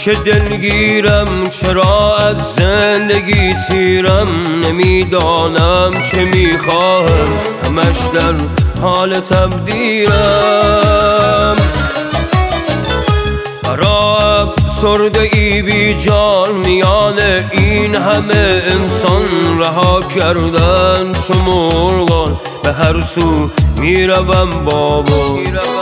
چه دلگیرم، چرا از زندگی سیرم، نمیدانم چه میخواهم، همش در حال تبدیلم. برا افسرده ای بی جان، میان این همه انسان رها کردن چو مرغان، به هر سو میروم بابا.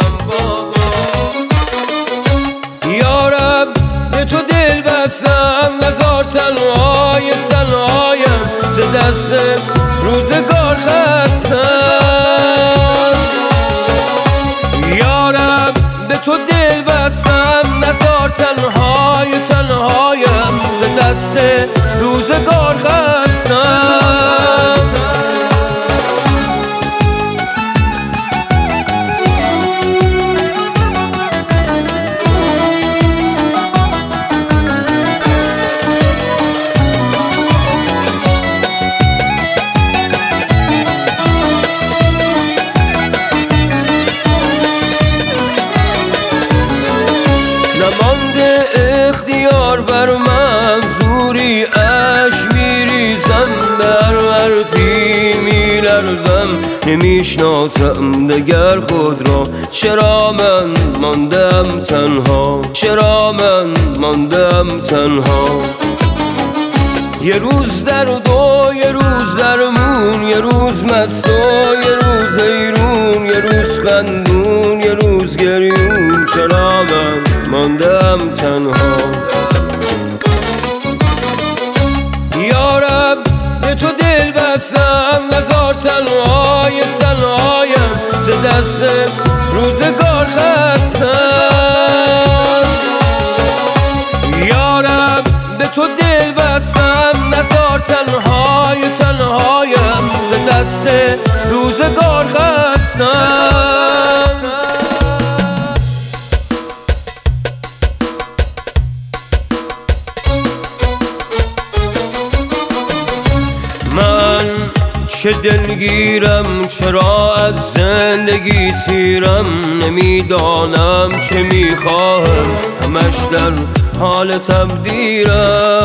یارب به تو دل بستم، نزار تنهایم ز دست روزگار خستم. یارب به تو دل بستم، نزار تنهایم ز دست روزگار خستم. نمانده اختیار بر من، زوری اش میریزم، در حرفی میلرزم، نمیشناسم دگر خود را. چرا من ماندم تنها، چرا من ماندم تنها؟ یه روز درد و یه روز درمون، یه روز مست و یه روز حیرون، یه روز خندون یه روز گریون. چرا من ماندم تنها؟ یارب به تو دل بستم، نزار تنهایم ز دست روزگار خستم. یارب به تو دل بستم، نزار تنهایم ز دست روزگار خستم. من چه دلگیرم، چرا از زندگی سیرم، نمیدانم چه میخواهم، همش در حال تبدیلم.